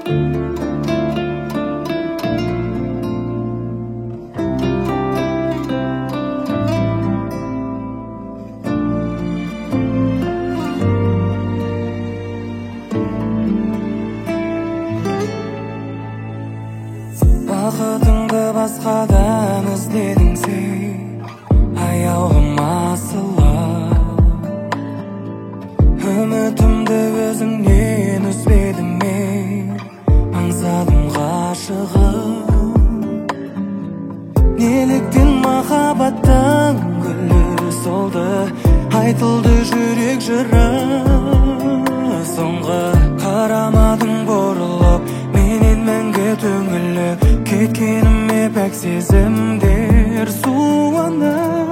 Бақытыңды басқадан іздедің сен, аяулым асылым. Үмітімді өзіңнен үзбедім мен, аңсадым ғашығым. Неліктен махаббаттың гүлі солды, айтылды жүрек жыры. Соңғы қарамадың бұрылып, менен мәңгі түңіліп кеткеніме пәк сезімдер суынып.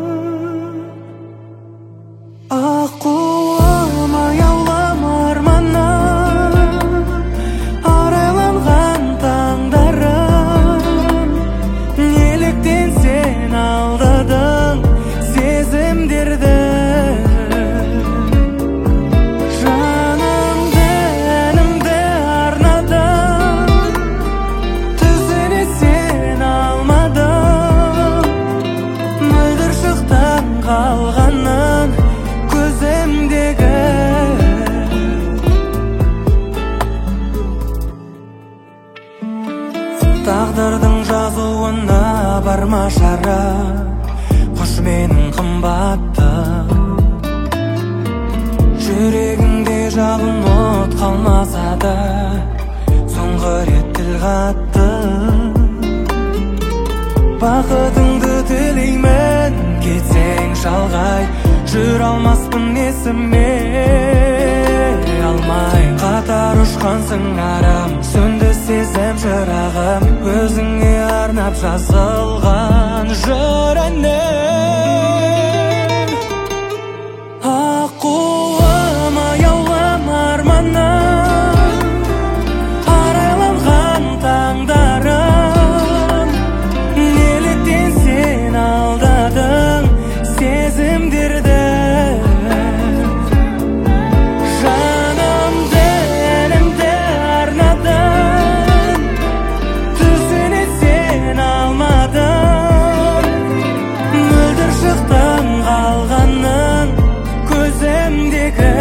Аққуым, аяулым арманым, арайланған таңдарым. Неліктен сен алдадың сезімдерді? Қалғанын көзімдегі тағдырдың жазуына бар ма шара? Қош менің қымбаттым, жүрегіңде жалын от қалмаса да, соңғы рет тіл қаттым. Бақытыңды тілеймін, кетсең шалғай, жүр алмаспын есіме алмай. Қатар ұшқансың арам, сөнді сезім шырағым, өзіңе арнап жазылған жыр әнім. Аққуым, аяулым арманым, арайланған таңдарым. Неліктен сен алдадың сезімдерді? Жанымды, әлемді арнадың, түсіне сен алмадың. Мөлдір шықтың қалғанын көзімдегі.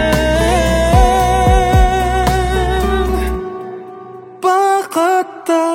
Бақытты